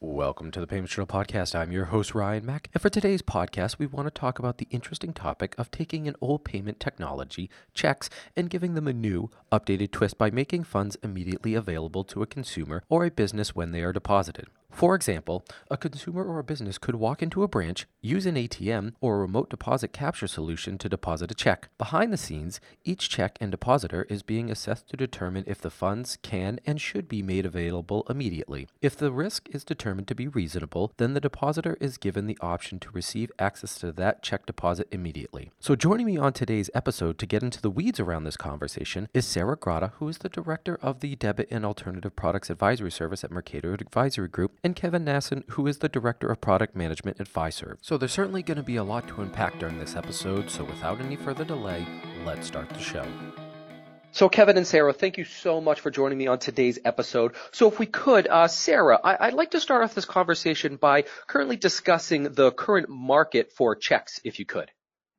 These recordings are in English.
Welcome to the Payments Journal Podcast. I'm your host, Ryan Mack. And for today's podcast, we want to talk about the interesting topic of taking an old payment technology, checks, and giving them a new, updated twist by making funds immediately available to a consumer or a business when they are deposited. For example, a consumer or a business could walk into a branch, use an ATM or a remote deposit capture solution to deposit a check. Behind the scenes, each check and depositor is being assessed to determine if the funds can and should be made available immediately. If the risk is determined to be reasonable, then the depositor is given the option to receive access to that check deposit immediately. So joining me on today's episode to get into the weeds around this conversation is Sarah Grotta, who is the director of the Debit and Alternative Products Advisory Service at Mercator Advisory Group, and Kevin Nasson, who is the Director of Product Management at Fiserv. So there's certainly going to be a lot to unpack during this episode, so without any further delay, let's start the show. So Kevin and Sarah, thank you so much for joining me on today's episode. So if we could, Sarah, I'd like to start off this conversation by currently discussing the current market for checks, if you could.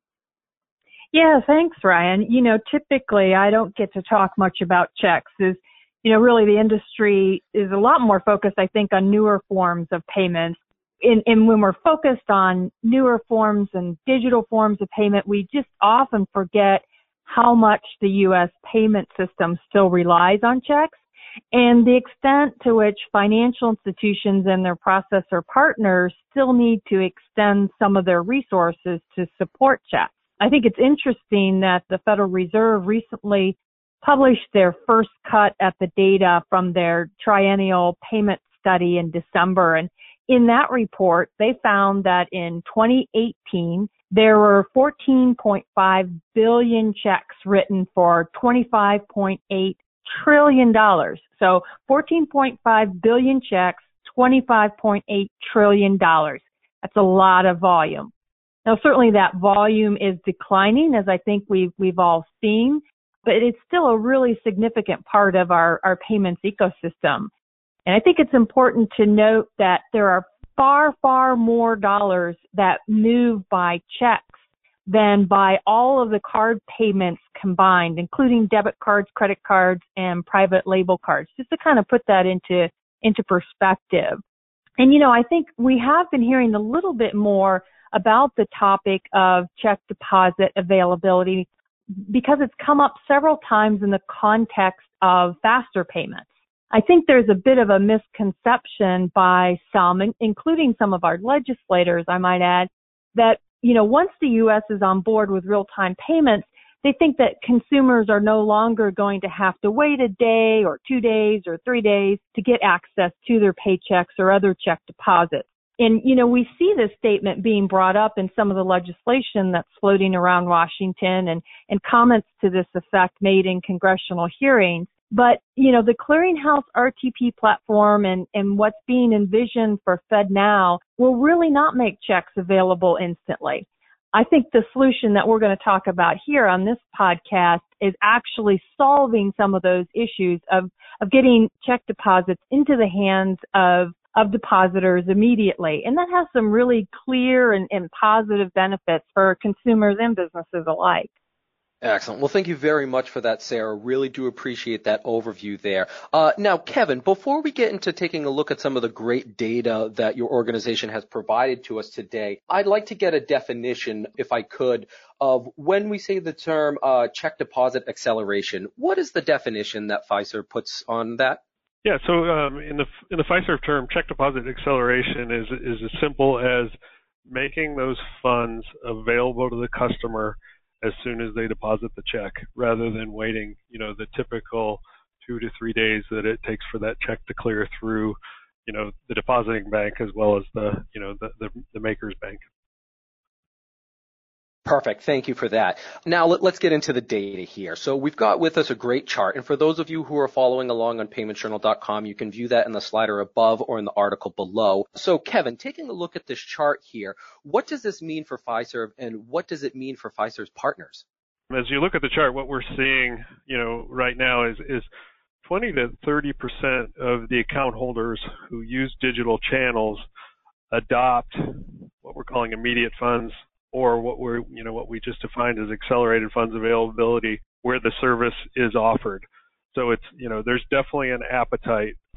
Yeah, thanks, Ryan. Typically I don't get to talk much about checks. Really the industry is a lot more focused, I think, on newer forms of payments. And when we're focused on newer forms and digital forms of payment, we just often forget how much the U.S. payment system still relies on checks and the extent to which financial institutions and their processor partners still need to extend some of their resources to support checks. I think it's interesting that the Federal Reserve recently published their first cut at the data from their triennial payment study in December. And in that report, they found that in 2018, there were 14.5 billion checks written for $25.8 trillion. So 14.5 billion checks, $25.8 trillion. That's a lot of volume. Now, certainly that volume is declining, as I think we've all seen, but it's still a really significant part of our payments ecosystem. And I think it's important to note that there are far, far more dollars that move by checks than by all of the card payments combined, including debit cards, credit cards, and private label cards, just to kind of put that into perspective. And, I think we have been hearing a little bit more about the topic of check deposit availability because it's come up several times in the context of faster payments. I think there's a bit of a misconception by some, including some of our legislators, I might add, that, once the U.S. is on board with real-time payments, they think that consumers are no longer going to have to wait a day or 2 days or 3 days to get access to their paychecks or other check deposits. And, we see this statement being brought up in some of the legislation that's floating around Washington and comments to this effect made in congressional hearings. But, the Clearinghouse RTP platform and what's being envisioned for FedNow will really not make checks available instantly. I think the solution that we're going to talk about here on this podcast is actually solving some of those issues of getting check deposits into the hands of depositors immediately. And that has some really clear and positive benefits for consumers and businesses alike. Excellent. Well, thank you very much for that, Sarah. Really do appreciate that overview there. Now, Kevin, before we get into taking a look at some of the great data that your organization has provided to us today, I'd like to get a definition, if I could, of when we say the term check deposit acceleration. What is the definition that Fiserv puts on that? Yeah, so in the Fiserv term, check deposit acceleration is as simple as making those funds available to the customer as soon as they deposit the check, rather than waiting, the typical 2 to 3 days that it takes for that check to clear through, the depositing bank as well as the maker's bank. Perfect. Thank you for that. Now let's get into the data here. So we've got with us a great chart. And for those of you who are following along on paymentsjournal.com, you can view that in the slider above or in the article below. So Kevin, taking a look at this chart here, what does this mean for Fiserv and what does it mean for Fiserv's partners? As you look at the chart, what we're seeing, right now is 20 to 30% of the account holders who use digital channels adopt what we're calling immediate funds, or what we just defined as accelerated funds availability, where the service is offered. So it's, there's definitely an appetite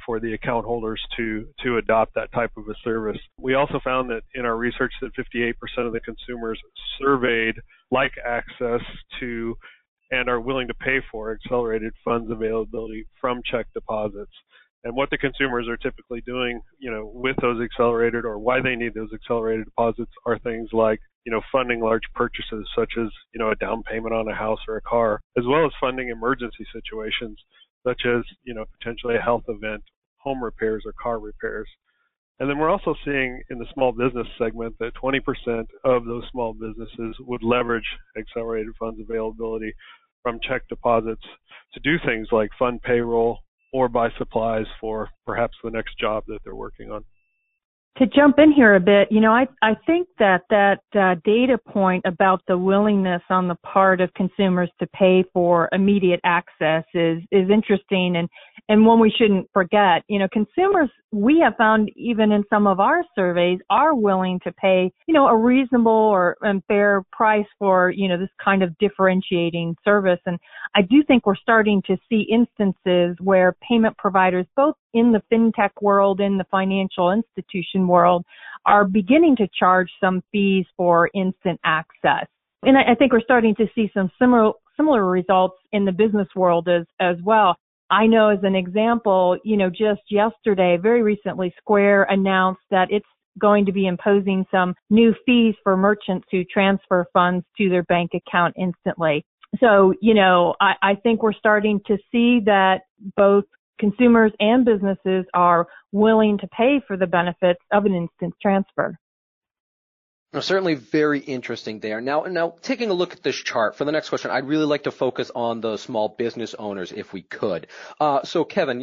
for the account holders to adopt that type of a service. We also found that in our research that 58% of the consumers surveyed like access to and are willing to pay for accelerated funds availability from check deposits. And what the consumers are typically doing, with those accelerated or why they need those accelerated deposits are things like, funding large purchases such as, a down payment on a house or a car, as well as funding emergency situations such as, potentially a health event, home repairs or car repairs. And then we're also seeing in the small business segment that 20% of those small businesses would leverage accelerated funds availability from check deposits to do things like fund payroll or buy supplies for perhaps the next job that they're working on. To jump in here a bit, I think that data point about the willingness on the part of consumers to pay for immediate access is interesting and one we shouldn't forget. Consumers, we have found even in some of our surveys, are willing to pay, a reasonable and fair price for, this kind of differentiating service. And I do think we're starting to see instances where payment providers, both in the fintech world and the financial institution world, are beginning to charge some fees for instant access. And I think we're starting to see some similar results in the business world as well. I know as an example, just yesterday, very recently, Square announced that it's going to be imposing some new fees for merchants who transfer funds to their bank account instantly. So, I think we're starting to see that both consumers and businesses are willing to pay for the benefits of an instant transfer. Well, certainly very interesting there. Now, taking a look at this chart, for the next question, I'd really like to focus on the small business owners if we could. So, Kevin,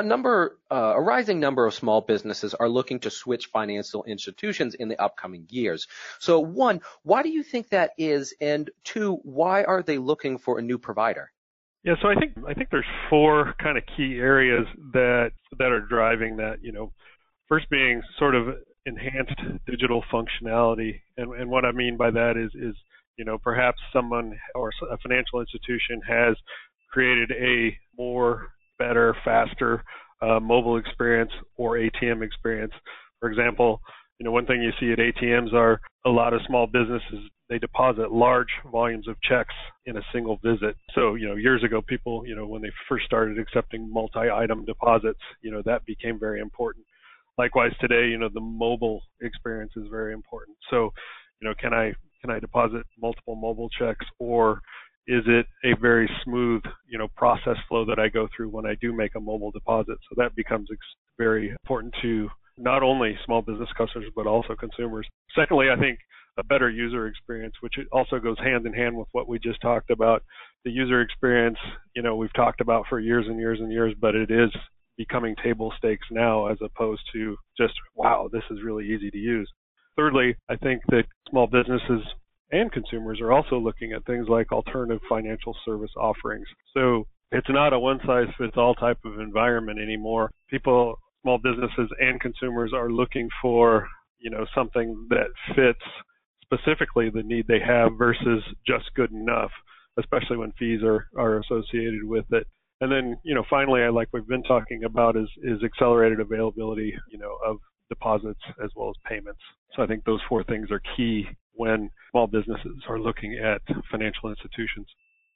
a rising number of small businesses are looking to switch financial institutions in the upcoming years. So, one, why do you think that is? And two, why are they looking for a new provider? Yeah, so I think there's four kind of key areas that are driving that. First being sort of enhanced digital functionality, and what I mean by that is perhaps someone or a financial institution has created a more, better, faster mobile experience or ATM experience. For example, one thing you see at ATMs are a lot of small businesses, they deposit large volumes of checks in a single visit. So, years ago, people, when they first started accepting multi-item deposits, that became very important. Likewise today, the mobile experience is very important. So, can I deposit multiple mobile checks, or is it a very smooth, process flow that I go through when I do make a mobile deposit? So that becomes very important to not only small business customers, but also consumers. Secondly, I think a better user experience, which also goes hand in hand with what we just talked about. The user experience, we've talked about for years and years and years, but it is becoming table stakes now as opposed to just, wow, this is really easy to use. Thirdly, I think that small businesses and consumers are also looking at things like alternative financial service offerings. So it's not a one-size-fits-all type of environment anymore. Small businesses and consumers are looking for, something that fits specifically the need they have versus just good enough, especially when fees are associated with it. And then, finally, like we've been talking about is accelerated availability, of deposits as well as payments. So I think those four things are key when small businesses are looking at financial institutions.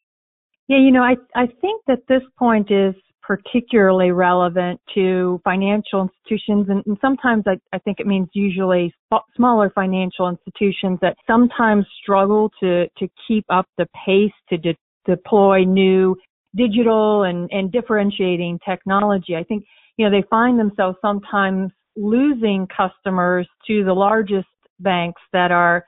Yeah, I think that this point is particularly relevant to financial institutions, and sometimes I think it means usually smaller financial institutions that sometimes struggle to keep up the pace to deploy new digital and differentiating technology. I think, they find themselves sometimes losing customers to the largest banks that are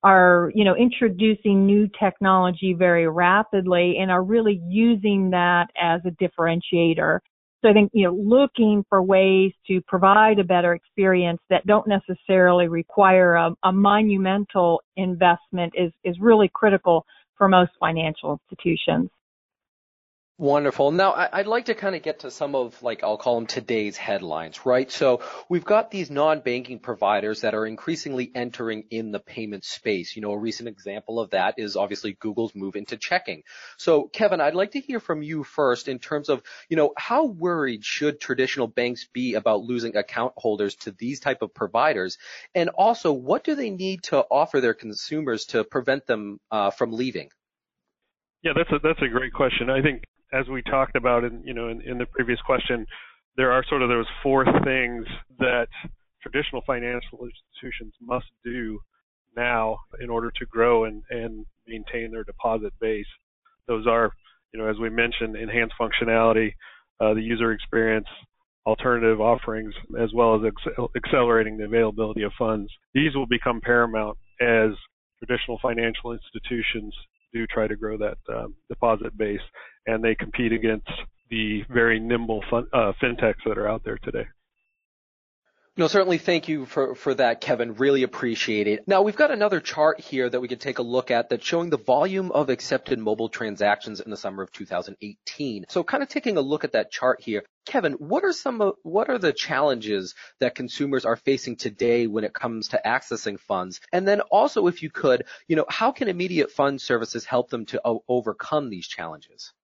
introducing new technology very rapidly and are really using that as a differentiator. So I think, looking for ways to provide a better experience that don't necessarily require a monumental investment is really critical for most financial institutions. Wonderful. Now, I'd like to kind of get to some of, like, I'll call them today's headlines, right? So we've got these non-banking providers that are increasingly entering in the payment space. A recent example of that is obviously Google's move into checking. So, Kevin, I'd like to hear from you first in terms of, how worried should traditional banks be about losing account holders to these type of providers? And also, what do they need to offer their consumers to prevent them from leaving? Yeah, that's a great question. I think, as we talked about in the previous question, there are sort of those four things that traditional financial institutions must do now in order to grow and maintain their deposit base. Those are, as we mentioned, enhanced functionality, the user experience, alternative offerings, as well as accelerating the availability of funds. These will become paramount as traditional financial institutions do try to grow that deposit base, and they compete against the very nimble fintechs that are out there today. Certainly thank you for that, Kevin. Really appreciate it. Now, we've got another chart here that we could take a look at that's showing the volume of accepted mobile transactions in the summer of 2018. So kind of taking a look at that chart here, Kevin, what are the challenges that consumers are facing today when it comes to accessing funds? And then also, if you could, how can immediate fund services help them to overcome these challenges?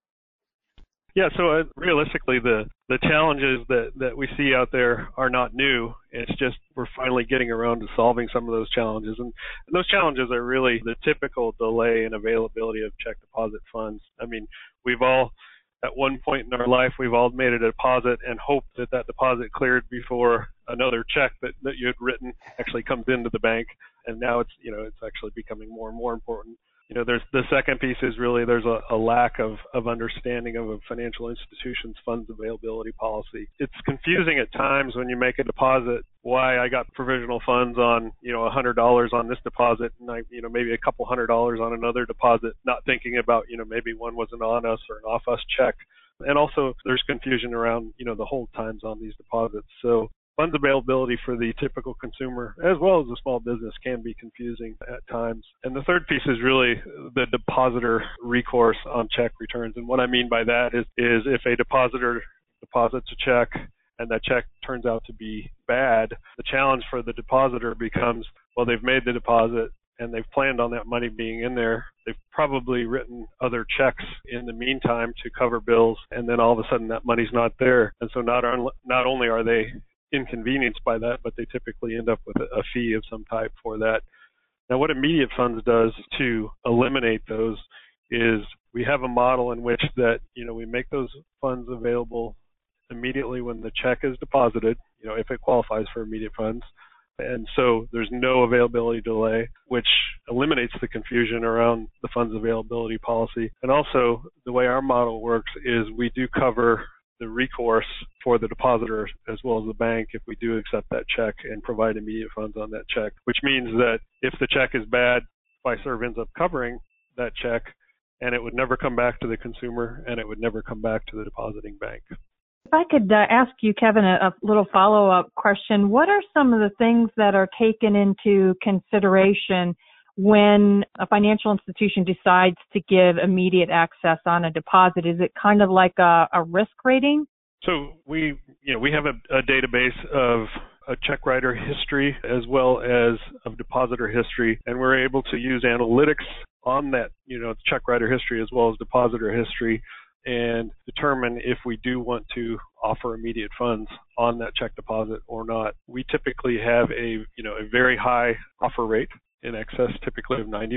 Yeah, so realistically, the challenges that we see out there are not new. It's just we're finally getting around to solving some of those challenges. And those challenges are really the typical delay in availability of check deposit funds. I mean, we've all, at one point in our life, we've all made a deposit and hoped that deposit cleared before another check that you had written actually comes into the bank. And now it's actually becoming more and more important. There's the second piece is really there's a lack of understanding of a financial institution's funds availability policy. It's confusing at times when you make a deposit why I got provisional funds on, $100 on this deposit and maybe a couple $100 on another deposit, not thinking about, maybe one was an on us or an off us check. And also there's confusion around, the hold times on these deposits. So funds availability for the typical consumer as well as the small business can be confusing at times. And the third piece is really the depositor recourse on check returns. And what I mean by that is if a depositor deposits a check and that check turns out to be bad, the challenge for the depositor becomes, well, they've made the deposit and they've planned on that money being in there. They've probably written other checks in the meantime to cover bills, and then all of a sudden that money's not there. And so not only are they inconvenienced by that, but they typically end up with a fee of some type for that. Now, what Immediate Funds does to eliminate those is we have a model in which that, we make those funds available immediately when the check is deposited, if it qualifies for Immediate Funds. And so there's no availability delay, which eliminates the confusion around the funds availability policy. And also the way our model works is we do cover the recourse for the depositor as well as the bank if we do accept that check and provide immediate funds on that check, which means that if the check is bad, Fiserv ends up covering that check and it would never come back to the consumer and it would never come back to the depositing bank. If I could ask you, Kevin, a little follow-up question. What are some of the things that are taken into consideration when a financial institution decides to give immediate access on a deposit? Is it kind of like a risk rating? So we have a database of a check writer history as well as of depositor history, and we're able to use analytics on that, check writer history as well as depositor history and determine if we do want to offer immediate funds on that check deposit or not. We typically have a very high offer rate in excess typically of 90%.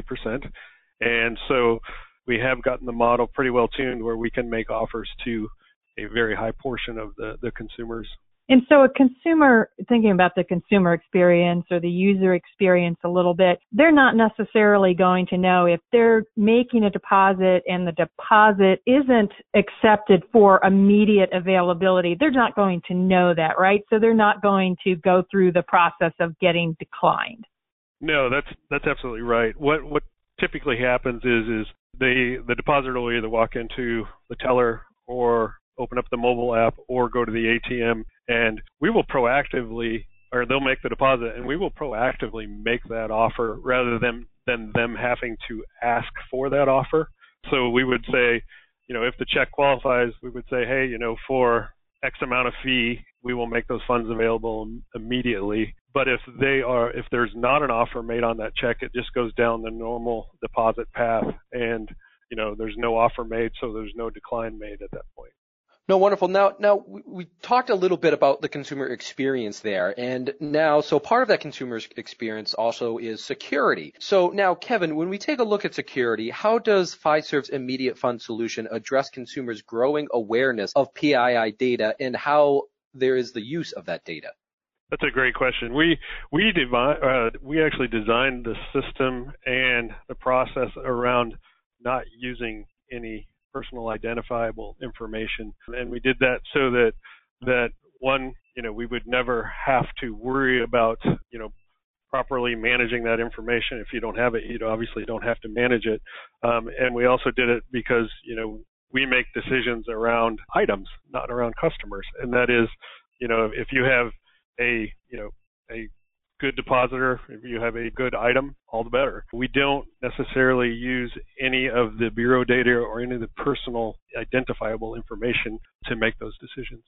And so we have gotten the model pretty well tuned where we can make offers to a very high portion of the consumers. And so a consumer, thinking about the consumer experience or the user experience a little bit, they're not necessarily going to know if they're making a deposit and the deposit isn't accepted for immediate availability. They're not going to know that, right? So they're not going to go through the process of getting declined. No, that's absolutely right. What typically happens is the depositor will either walk into the teller or open up the mobile app or go to the ATM, and we will proactively, or they'll make the deposit and we will proactively make that offer rather than them having to ask for that offer. So we would say, if the check qualifies, we would say, hey, for X amount of fee, we will make those funds available immediately. But if there's not an offer made on that check, it just goes down the normal deposit path, and there's no offer made, so there's no decline made at that point. No, wonderful. Now we talked a little bit about the consumer experience there, and so part of that consumer experience also is security. So now, Kevin, when we take a look at security, how does Fiserv's immediate fund solution address consumers' growing awareness of PII data and how there is the use of that data? That's a great question. We actually designed the system and the process around not using any personal identifiable information, and we did that so that one, we would never have to worry about properly managing that information. If you don't have it, you obviously don't have to manage it. And we also did it because we make decisions around items, not around customers, and that is, if you have a good depositor, if you have a good item, all the better. We don't necessarily use any of the bureau data or any of the personal identifiable information to make those decisions.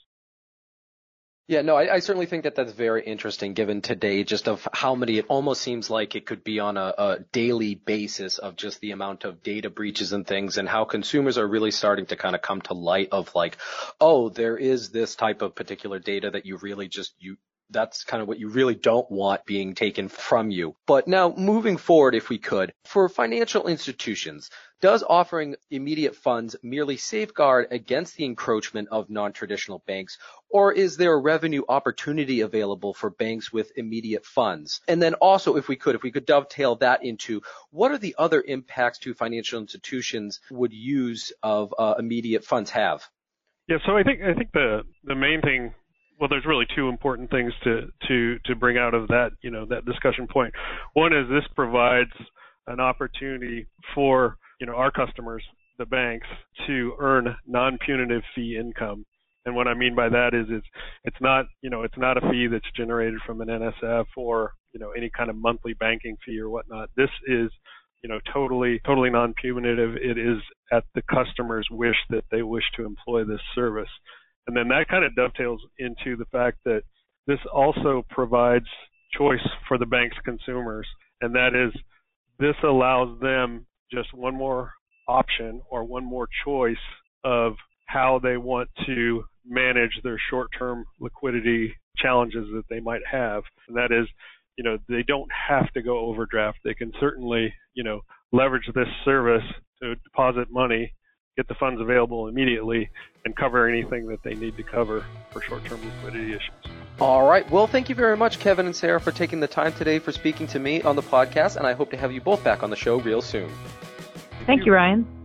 Yeah, no, I certainly think that that's very interesting given today just of how many, it almost seems like it could be on a daily basis of just the amount of data breaches and things, and how consumers are really starting to kind of come to light of like, oh, there is this type of particular data that you really that's kind of what you really don't want being taken from you. But now moving forward, if we could, for financial institutions, does offering immediate funds merely safeguard against the encroachment of non-traditional banks, or is there a revenue opportunity available for banks with immediate funds? And then also, if we could dovetail that into what are the other impacts to financial institutions would use of immediate funds have? Yeah, so I think the main thing, well, there's really two important things to bring out of that, that discussion point. One is this provides an opportunity for, our customers, the banks, to earn non-punitive fee income. And what I mean by that is it's not a fee that's generated from an NSF or, any kind of monthly banking fee or whatnot. This is, totally non-punitive. It is at the customer's wish that they wish to employ this service. And then that kind of dovetails into the fact that this also provides choice for the bank's consumers, and that is this allows them just one more option or one more choice of how they want to manage their short-term liquidity challenges that they might have. And that is, they don't have to go overdraft. They can certainly, leverage this service to deposit money, get the funds available immediately, and cover anything that they need to cover for short-term liquidity issues. All right. Well, thank you very much, Kevin and Sarah, for taking the time today for speaking to me on the podcast, and I hope to have you both back on the show real soon. Thank you, Ryan.